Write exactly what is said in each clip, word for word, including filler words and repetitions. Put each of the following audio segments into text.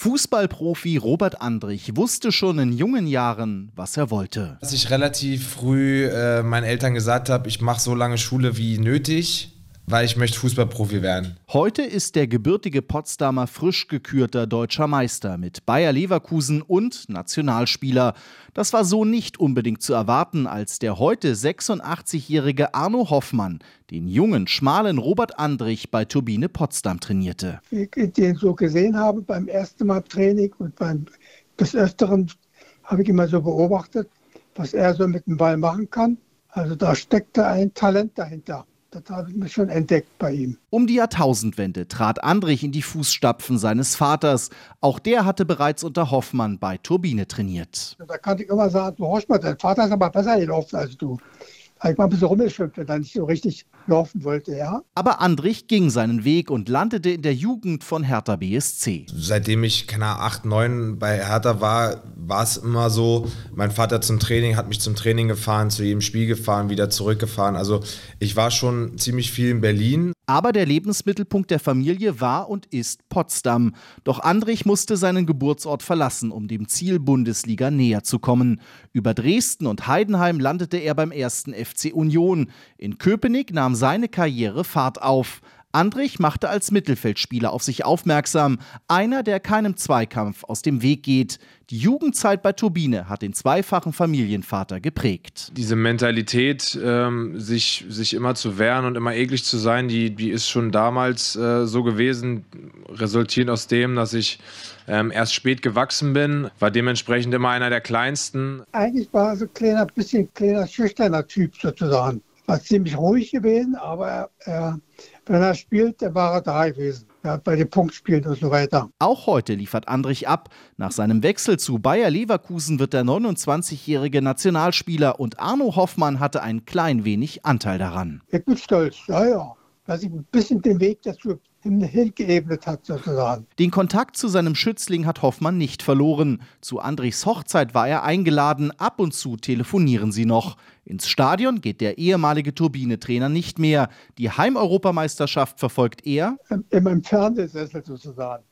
Fußballprofi Robert Andrich wusste schon in jungen Jahren, was er wollte. Dass ich relativ früh äh, meinen Eltern gesagt habe, ich mache so lange Schule wie nötig, weil ich möchte Fußballprofi werden. Heute ist der gebürtige Potsdamer frisch gekürter deutscher Meister mit Bayer Leverkusen und Nationalspieler. Das war so nicht unbedingt zu erwarten, als der heute sechsundachtzigjährige Arno Hoffmann den jungen, schmalen Robert Andrich bei Turbine Potsdam trainierte. Wie ich den so gesehen habe beim ersten Mal Training und beim, des Öfteren habe ich immer so beobachtet, was er so mit dem Ball machen kann. Also da steckte ein Talent dahinter. Das habe ich mir schon entdeckt bei ihm. Um die Jahrtausendwende trat Andrich in die Fußstapfen seines Vaters. Auch der hatte bereits unter Hoffmann bei Turbine trainiert. Da kann ich immer sagen, du Hoffmann, dein Vater ist aber besser gelaufen als du. Da habe ich mal ein bisschen rumgeschimpft, wenn er nicht so richtig laufen wollte, ja. Aber Andrich ging seinen Weg und landete in der Jugend von Hertha B S C. Seitdem ich, keine Ahnung, acht, neun bei Hertha war, war es immer so, mein Vater zum Training, hat mich zum Training gefahren, zu jedem Spiel gefahren, wieder zurückgefahren. Also ich war schon ziemlich viel in Berlin. Aber der Lebensmittelpunkt der Familie war und ist Potsdam. Doch Andrich musste seinen Geburtsort verlassen, um dem Ziel Bundesliga näher zu kommen. Über Dresden und Heidenheim landete er beim ersten F C Union. In Köpenick nahm seine Karriere Fahrt auf. Andrich machte als Mittelfeldspieler auf sich aufmerksam, einer, der keinem Zweikampf aus dem Weg geht. Die Jugendzeit bei Turbine hat den zweifachen Familienvater geprägt. Diese Mentalität, ähm, sich, sich immer zu wehren und immer eklig zu sein, die, die ist schon damals äh, so gewesen, resultierend aus dem, dass ich ähm, erst spät gewachsen bin, war dementsprechend immer einer der Kleinsten. Eigentlich war er so ein kleiner, bisschen kleiner, schüchterner Typ sozusagen. War ziemlich ruhig gewesen, aber er, wenn er spielt, dann war er da gewesen. Ja, bei den Punktspielen und so weiter. Auch heute liefert Andrich ab. Nach seinem Wechsel zu Bayer Leverkusen wird der neunundzwanzigjährige Nationalspieler und Arno Hoffmann hatte ein klein wenig Anteil daran. Ich bin stolz, ja, ja, dass ich ein bisschen den Weg dazu hingeebnet hat sozusagen. Den Kontakt zu seinem Schützling hat Hoffmann nicht verloren. Zu Andrichs Hochzeit war er eingeladen, ab und zu telefonieren sie noch. Ins Stadion geht der ehemalige Turbine-Trainer nicht mehr. Die Heimeuropameisterschaft verfolgt er in meinem Fernsehsessel sozusagen.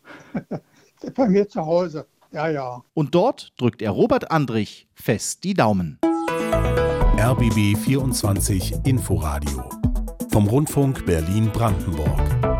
Bei mir zu Hause, ja, ja. Und dort drückt er Robert Andrich fest die Daumen. R B B vierundzwanzig Inforadio vom Rundfunk Berlin-Brandenburg.